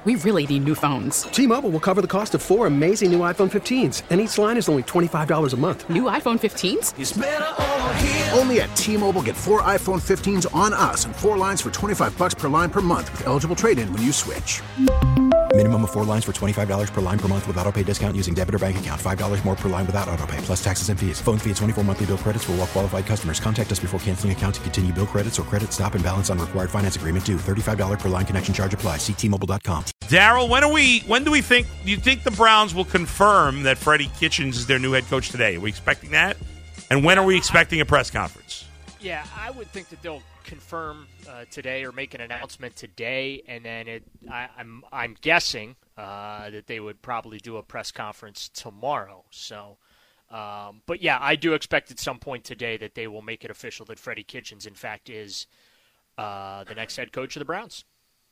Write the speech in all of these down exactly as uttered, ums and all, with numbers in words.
we really need new phones. T-Mobile will cover the cost of four amazing new iPhone fifteens, and each line is only twenty-five dollars a month. New iPhone fifteens? It's better over here. Only at T-Mobile, get four iPhone fifteens on us and four lines for twenty-five dollars per line per month with eligible trade-in when you switch. Minimum of four lines for twenty-five dollars per line per month with autopay discount using debit or bank account. five dollars more per line without autopay, plus taxes and fees. Phone fee at twenty-four monthly bill credits for well-qualified customers. Contact us before canceling account to continue bill credits or credit stop and balance on required finance agreement due. thirty-five dollars per line connection charge applies. See T Mobile dot com. Daryl, when are we? When do we think? Do you think the Browns will confirm that Freddie Kitchens is their new head coach today? Are we expecting that? And when are we expecting a press conference? Yeah, I would think that they'll confirm uh, today or make an announcement today, and then it. I, I'm I'm guessing uh, that they would probably do a press conference tomorrow. So, um, but yeah, I do expect at some point today that they will make it official that Freddie Kitchens, in fact, is uh, the next head coach of the Browns.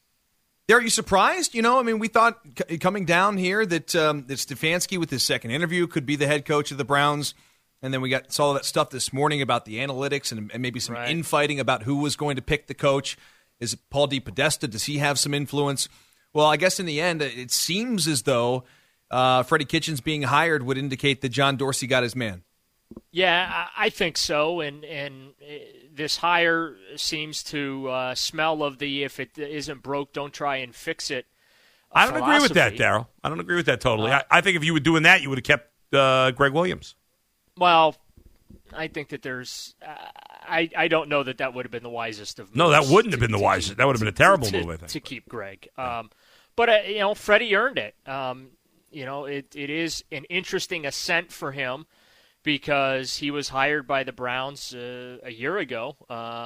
Are you surprised? You know, I mean, we thought c- coming down here that um, that Stefanski with his second interview could be the head coach of the Browns. And then we got saw that stuff this morning about the analytics and, and maybe some right. infighting about who was going to pick the coach. Is it Paul DePodesta? Does he have some influence? Well, I guess in the end, it seems as though uh, Freddie Kitchens being hired would indicate that John Dorsey got his man. Yeah, I think so. And and this hire seems to uh, smell of the if it isn't broke, don't try and fix it. I don't philosophy. agree with that, Daryl. I don't agree with that totally. Uh, I, I think if you were doing that, you would have kept uh, Greg Williams. Well, I think that there's uh, – I, I don't know that that would have been the wisest of moves. No, that wouldn't to, have been the to wisest. Keep, that would have been a terrible to, move, I think. To keep Greg. Um, but, uh, you know, Freddie earned it. Um, you know, it, it is an interesting ascent for him because he was hired by the Browns uh, a year ago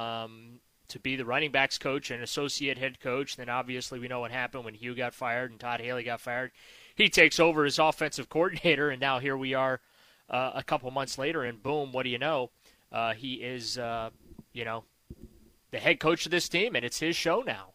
um, to be the running backs coach and associate head coach. Then obviously we know what happened when Hugh got fired and Todd Haley got fired. He takes over as offensive coordinator, and now here we are uh, a couple months later, and boom, what do you know? Uh, he is, uh, you know, the head coach of this team, and it's his show now.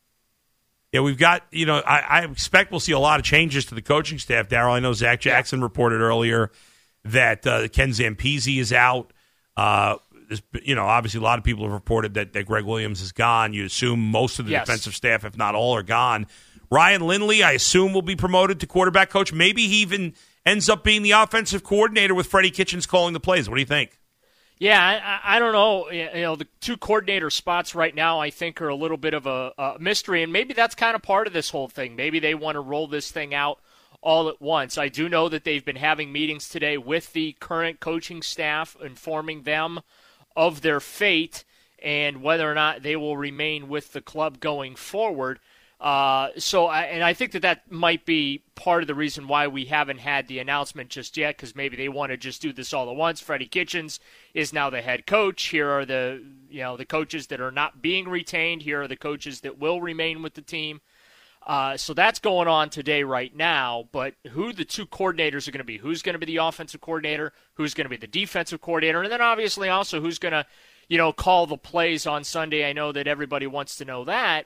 Yeah, we've got, you know, I, I expect we'll see a lot of changes to the coaching staff, Daryl. I know Zach Jackson yeah. reported earlier that uh, Ken Zampese is out. Uh, you know, obviously a lot of people have reported that, that Greg Williams is gone. You assume most of the yes. defensive staff, if not all, are gone. Ryan Lindley, I assume, will be promoted to quarterback coach. Maybe he even ends up being the offensive coordinator with Freddie Kitchens calling the plays. What do you think? Yeah, I, I don't know. You know, the two coordinator spots right now, I think, are a little bit of a, a mystery, and maybe that's kind of part of this whole thing. Maybe they want to roll this thing out all at once. I do know that they've been having meetings today with the current coaching staff, informing them of their fate and whether or not they will remain with the club going forward. Uh, so, I, and I think that that might be part of the reason why we haven't had the announcement just yet, because maybe they want to just do this all at once. Freddie Kitchens is now the head coach. Here are the, you know, the coaches that are not being retained. Here are the coaches that will remain with the team. Uh, so that's going on today right now. But who the two coordinators are going to be? Who's going to be the offensive coordinator? Who's going to be the defensive coordinator? And then obviously also who's going to, you know, call the plays on Sunday? I know that everybody wants to know that.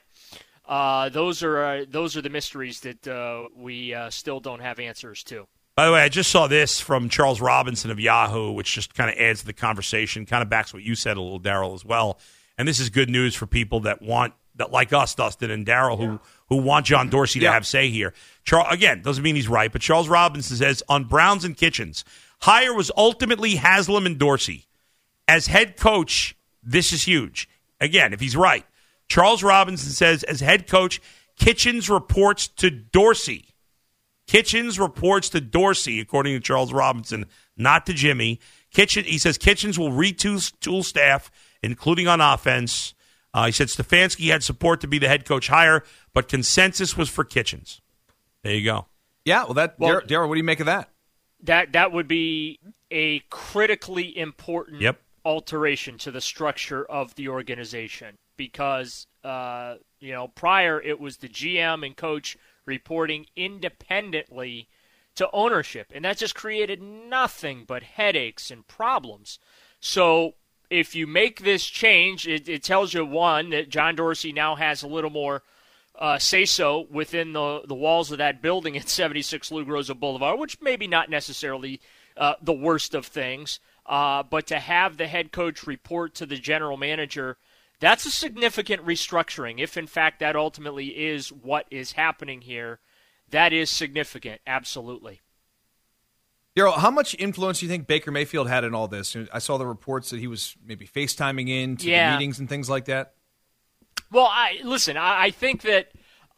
Uh, those are uh, those are the mysteries that uh, we uh, still don't have answers to. By the way, I just saw this from Charles Robinson of Yahoo, which just kind of adds to the conversation, kind of backs what you said a little, Daryl, as well. And this is good news for people that want, that like us, Dustin and Daryl, who, who want John Dorsey to yeah. have say here. Charles, again, doesn't mean he's right, but Charles Robinson says, on Browns and Kitchens, hire was ultimately Haslam and Dorsey. As head coach, this is huge. Again, if he's right. Charles Robinson says, as head coach, Kitchens reports to Dorsey. Kitchens reports to Dorsey, according to Charles Robinson, not to Jimmy. Kitchen, he says Kitchens will retool tool staff, including on offense. Uh, he said Stefanski had support to be the head coach hire, but consensus was for Kitchens. There you go. Yeah, well, that well, Darryl, what do you make of that? That that would be a critically important yep. alteration to the structure of the organization. Because, uh, you know, prior it was the G M and coach reporting independently to ownership. And that just created nothing but headaches and problems. So if you make this change, it, it tells you, one, that John Dorsey now has a little more uh, say-so within the, the walls of that building at seventy-six Lou Groza Boulevard, which maybe not necessarily uh, the worst of things. Uh, but to have the head coach report to the general manager, That's a significant restructuring. If, in fact, that ultimately is what is happening here, that is significant, absolutely. Daryl, how much influence do you think Baker Mayfield had in all this? I saw the reports that he was maybe FaceTiming in to yeah. the meetings and things like that. Well, I listen, I, I think that,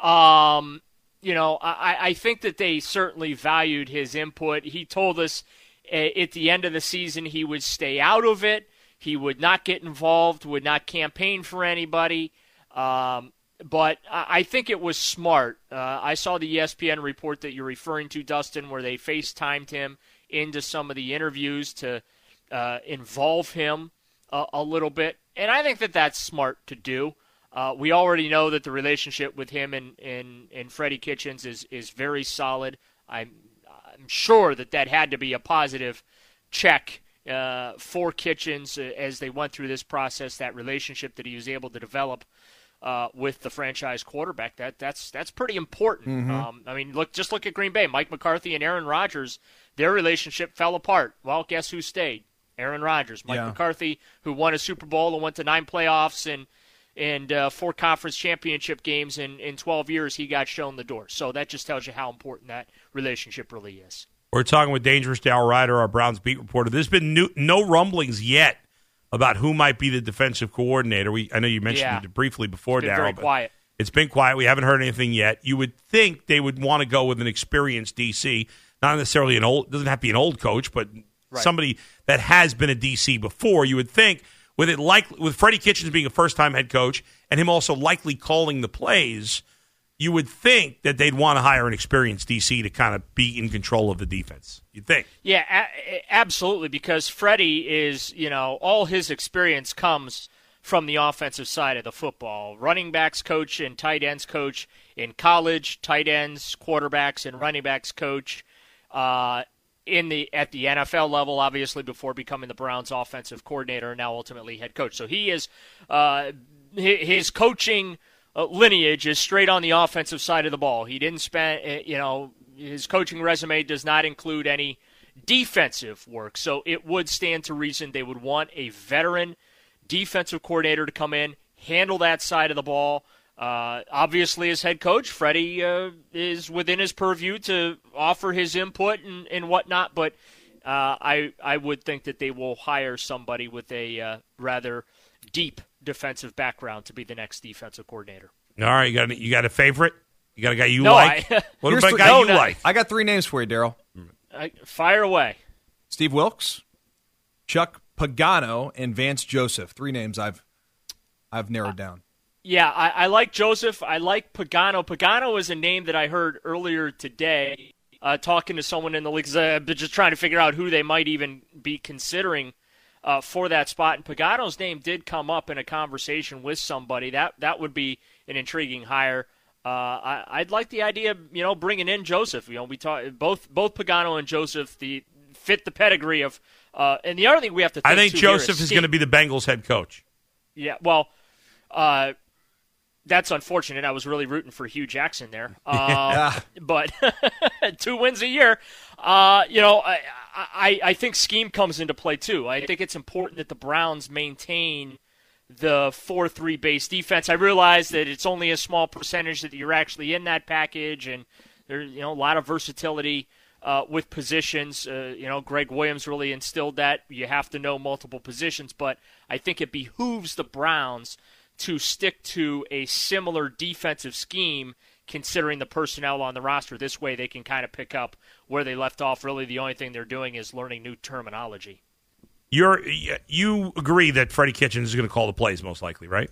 um, you know, I, I think that they certainly valued his input. He told us uh, at the end of the season he would stay out of it. He would not get involved, would not campaign for anybody. Um, but I think it was smart. Uh, I saw the E S P N report that you're referring to, Dustin, where they FaceTimed him into some of the interviews to uh, involve him a, a little bit. And I think that that's smart to do. Uh, we already know that the relationship with him and, and, and Freddie Kitchens is, is very solid. I'm, I'm sure that that had to be a positive check uh, for Kitchens as they went through this process, that relationship that he was able to develop uh, with the franchise quarterback. That that's that's pretty important. Mm-hmm. Um, I mean, look, just look at Green Bay. Mike McCarthy and Aaron Rodgers, their relationship fell apart. Well, guess who stayed? Aaron Rodgers. Mike yeah. McCarthy, who won a Super Bowl and went to nine playoffs and and uh, four conference championship games in, in twelve years, he got shown the door. So that just tells you how important that relationship really is. We're talking with Dangerous Darryl Ryder, our Browns beat reporter. There's been new, no rumblings yet about who might be the defensive coordinator. We I know you mentioned yeah. it briefly before, Darryl. Very quiet. It's been quiet. We haven't heard anything yet. You would think they would want to go with an experienced D C, not necessarily an old. Doesn't have to be an old coach, but right. somebody that has been a D C before. You would think with it like with Freddie Kitchens being a first-time head coach and him also likely calling the plays, you would think that they'd want to hire an experienced D C to kind of be in control of the defense. You'd think. Yeah, a- absolutely, because Freddie is, you know, all his experience comes from the offensive side of the football. Running backs coach and tight ends coach in college, tight ends, quarterbacks, and running backs coach uh, in the at the N F L level, obviously, before becoming the Browns' offensive coordinator and now ultimately head coach. So he is uh, his coaching uh, lineage is straight on the offensive side of the ball. He didn't spend, you know, his coaching resume does not include any defensive work. So it would stand to reason they would want a veteran defensive coordinator to come in, handle that side of the ball. Uh, obviously, as head coach, Freddie uh, is within his purview to offer his input and, and whatnot, but uh, I I would think that they will hire somebody with a uh, rather deep defensive background to be the next defensive coordinator. All right, you got a, you got a favorite? You got a guy you no, like? I, what Here's about a three, guy no, you no, like? I got three names for you, Daryl. I, fire away. Steve Wilkes, Chuck Pagano, and Vance Joseph. Three names I've I've narrowed down. Yeah, I, I like Joseph. I like Pagano. Pagano is a name that I heard earlier today uh, talking to someone in the league, uh, just trying to figure out who they might even be considering uh, for that spot. And Pagano's name did come up in a conversation with somebody. That that would be an intriguing hire. Uh, I, I'd like the idea of, you know, bringing in Joseph. You know, we talk both both Pagano and Joseph the fit the pedigree of. Uh, and the other thing we have to think I think too Joseph is, is going to be the Bengals head coach. Yeah, well, uh, that's unfortunate. I was really rooting for Hugh Jackson there. Uh, but two wins a year. Uh, you know, I, I, I think scheme comes into play too. I think it's important that the Browns maintain the four three base defense. I realize that it's only a small percentage that you're actually in that package, and there's, you know, a lot of versatility uh, with positions. Uh, you know, Greg Williams really instilled that. You have to know multiple positions, but I think it behooves the Browns to stick to a similar defensive scheme considering the personnel on the roster. This way they can kind of pick up where they left off. Really the only thing they're doing is learning new terminology. You're you agree that Freddie Kitchens is going to call the plays most likely, right?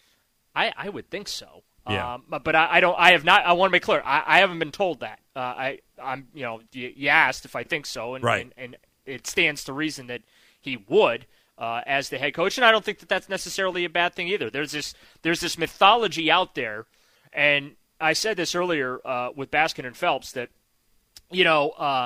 I, I would think so. Yeah. Um, but I, I don't. I have not. I want to make clear. I, I haven't been told that. Uh, I I'm you know you, you asked if I think so, and, right. and and it stands to reason that he would uh, as the head coach, and I don't think that that's necessarily a bad thing either. There's this there's this mythology out there, and I said this earlier uh, with Baskin and Phelps that you know. Uh,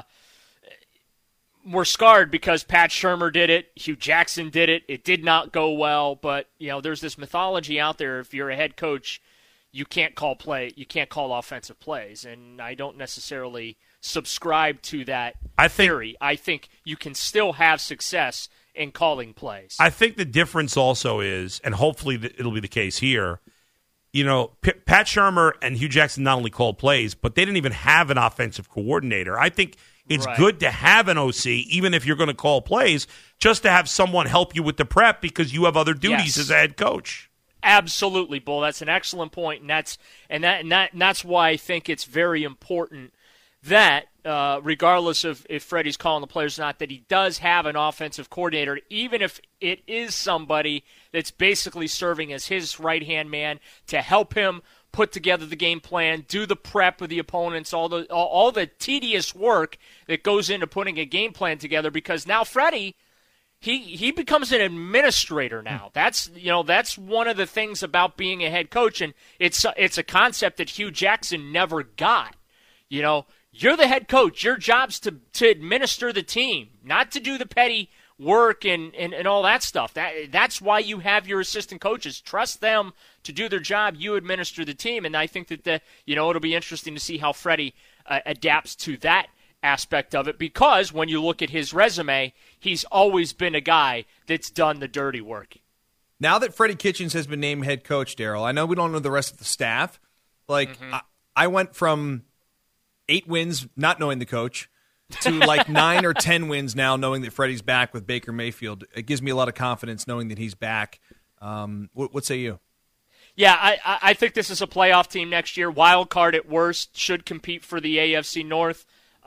We're scarred because Pat Shurmur did it, Hugh Jackson did it. It did not go well, but you know, there's this mythology out there. If you're a head coach, you can't call play, you can't call offensive plays, and I don't necessarily subscribe to that I think, theory. I think you can still have success in calling plays. I think the difference also is, and hopefully it'll be the case here, you know, P- Pat Shurmur and Hugh Jackson not only called plays, but they didn't even have an offensive coordinator. I think it's right. good to have an O C, even if you're going to call plays, just to have someone help you with the prep because you have other duties yes. as a head coach. Absolutely, Bull. That's an excellent point, and that's and that and, that, and that's why I think it's very important that, uh, regardless of if Freddie's calling the players or not, that he does have an offensive coordinator, even if it is somebody that's basically serving as his right-hand man to help him put together the game plan, do the prep of the opponents, all the all, all the tedious work that goes into putting a game plan together. Because now Freddie, he he becomes an administrator now. That's you know that's one of the things about being a head coach, and it's it's a concept that Hugh Jackson never got. You know. You're the head coach. Your job's to, to administer the team, not to do the petty work and, and, and all that stuff. That That's why you have your assistant coaches. Trust them to do their job. You administer the team. And I think that, the, you know, it'll be interesting to see how Freddie uh, adapts to that aspect of it, because when you look at his resume, he's always been a guy that's done the dirty work. Now that Freddie Kitchens has been named head coach, Daryl, I know we don't know the rest of the staff. Like, mm-hmm. I, I went from eight wins not knowing the coach to like nine or ten wins now knowing that Freddie's back with Baker Mayfield. It gives me a lot of confidence knowing that he's back. Um, what, what say you? Yeah, I, I think this is a playoff team next year. Wild card at worst, should compete for the A F C North.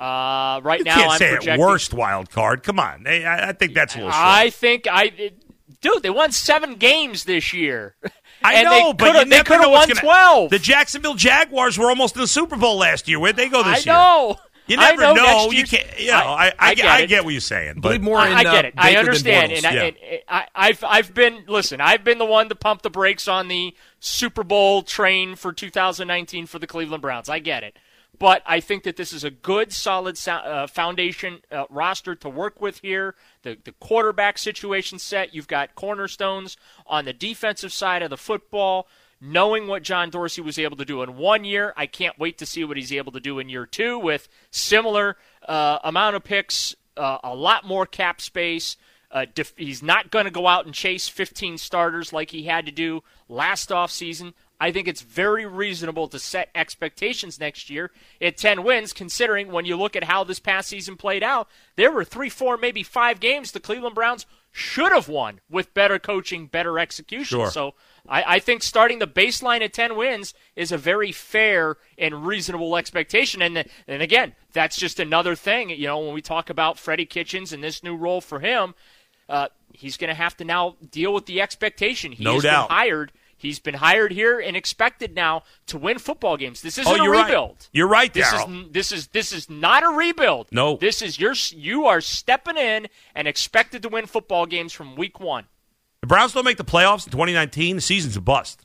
Uh, right you now, can't I'm say projecting, at worst wild card. Come on, I, I think that's a little short. I think I, it, dude, they won seven games this year. I and know, they but you they never could know have what's won gonna, twelve. The Jacksonville Jaguars were almost in the Super Bowl last year. Where'd they go this I year? know. You never I know. know. Next You can't. You know, I, I, I, get, I get what you're saying. But Believe more I, in, I get it. Uh, I Baker understand, than and, I, yeah. and I, I've I've been listen. I've been the one to pump the brakes on the Super Bowl train for two thousand nineteen for the Cleveland Browns. I get it, but I think that this is a good, solid uh, foundation uh, roster to work with here. The the quarterback situation set. You've got cornerstones on the defensive side of the football. Knowing what John Dorsey was able to do in one year, I can't wait to see what he's able to do in year two with similar uh, amount of picks, uh, a lot more cap space. Uh, def- he's not going to go out and chase fifteen starters like he had to do last offseason. I think it's very reasonable to set expectations next year at ten wins, considering when you look at how this past season played out, there were three, four, maybe five games the Cleveland Browns should have won with better coaching, better execution. Sure. So I, I think starting the baseline at ten wins is a very fair and reasonable expectation. And, and again, that's just another thing. You know, when we talk about Freddie Kitchens and this new role for him, uh, he's going to have to now deal with the expectation. He no has doubt. been hired. He's been hired here and expected now to win football games. This isn't oh, you're a rebuild. Right. You're right, this Darryl. is this is this is not a rebuild. No. This is your you are stepping in and expected to win football games from week one. The Browns don't make the playoffs in twenty nineteen. The season's a bust.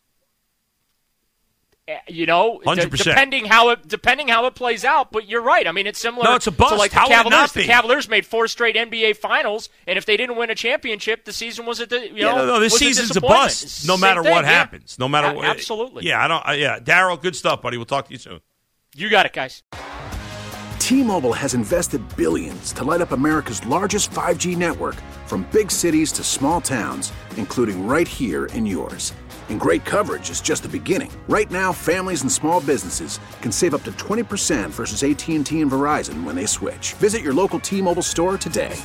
You know, one hundred percent. depending how it depending how it plays out, but you're right. I mean, it's similar no, it's a bust. to like the how Cavaliers. Would it not be? The Cavaliers made four straight N B A finals, and if they didn't win a championship, the season was a you yeah, know no, no, this was season's a, a bust. No Same matter thing, what yeah. happens. No matter a- what. Absolutely. Yeah, I don't. Uh, yeah, Darryl, good stuff, buddy. We'll talk to you soon. You got it, guys. T-Mobile has invested billions to light up America's largest five G network, from big cities to small towns, including right here in yours. And great coverage is just the beginning. Right now, families and small businesses can save up to twenty percent versus A T and T and Verizon when they switch. Visit your local T-Mobile store today.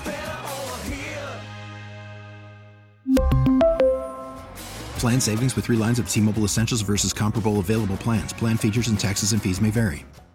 Plan savings with three lines of T-Mobile Essentials versus comparable available plans. Plan features and taxes and fees may vary.